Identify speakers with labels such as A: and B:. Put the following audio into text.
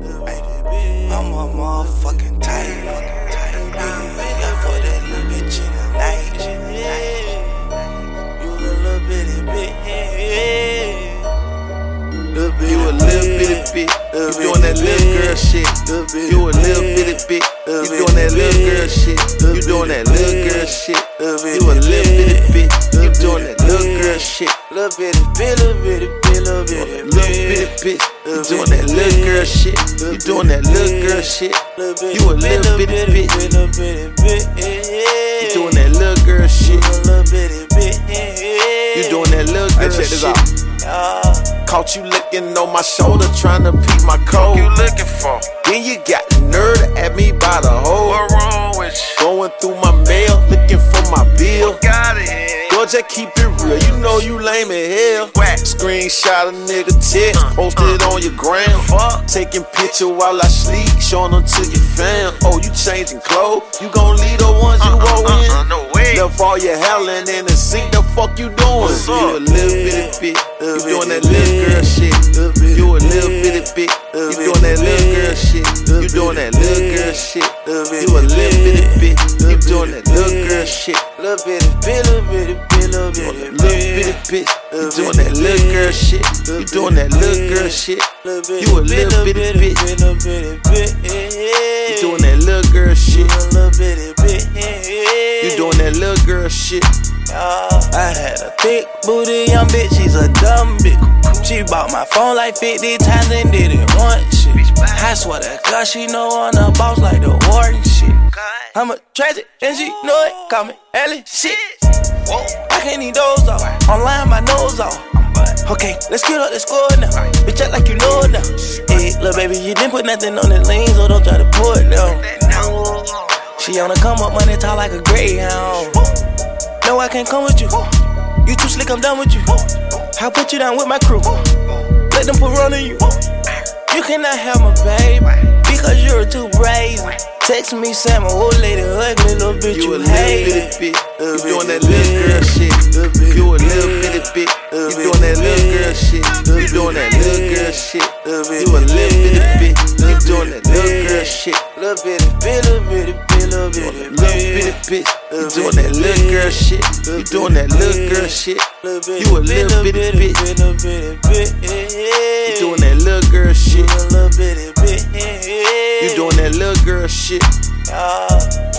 A: I'm a motherfucking tight. I fuck that little bitch in the night. You a little bitty bitch.
B: You a little bitty bitch. You doing that little girl shit. You a little bitty bitch. You doing that little girl shit. You doing that little girl shit. You a little bitty bitch. You doing that little girl shit.
A: Little bitty bitch, little bitty bitch, little bitty
B: bitch. You doing that little girl shit. You doing that little girl shit. You a little bitty bitch. You doing that little girl shit. You doing that little girl shit. Check this out. Caught you licking on my shoulder, tryna peep my code.
C: What you looking for?
B: Then you got the nerve to at me by the hole.
C: What wrong with you?
B: Going through my mail, looking for my bill.
C: Got it here.
B: Girl, just keep it real, you know you lame as hell.
C: Whack.
B: Screenshot a nigga text, post it on your gram.
C: Fuck.
B: Taking picture while I sleep, showing them to your fam. Oh, you changing clothes? You gon' leave the ones you roll in?
C: No way.
B: Left all your howling in the sink, the fuck you doing? You a little bitty bitch, you doing that little girl shit. You a little bitty bitch, you doing that little girl shit. You doing that little girl shit. You a little bitty bitch, you doing that little girl shit.
A: Little bitty bitch, little bitty bitch, little bitty
B: bitch. You doing that little girl shit. You doing that little girl shit. You a little bitty bitch. You doing that little girl shit. You doing that little girl shit.
A: I had a thick booty young bitch, she's a dumb bitch. She bought my phone like 50 times and didn't want shit. I swear to God, she know I'm the boss like the Warden shit. I'm a tragic and she know it, call me Ellie shit. I can't eat those off, online my nose off. Okay, let's get up the score now. Bitch, act like you know it now. Hey, little baby, you didn't put nothing on the lane, so don't try to pull it down. She on the come up, money tall like a greyhound. No, I can't come with you. You too slick, I'm done with you. I'll put you down with my crew. Let them put run on you. You cannot have my baby because you're too brazen. Text me, Sam, my old lady, ugly little bitch,
B: you a
A: little
B: bitty bitch. You doing that little girl shit. You a little bitty bitch. You doing that little girl shit. You doing that little girl shit. You a little bitty bitch. You doing that little girl shit.
A: Little bitty bitch, little bitty bitch, little
B: bitty bitch. You doing that little girl shit. You doing that little girl shit. You a little bitty bitch. You doing that little girl shit. You doing that little girl shit.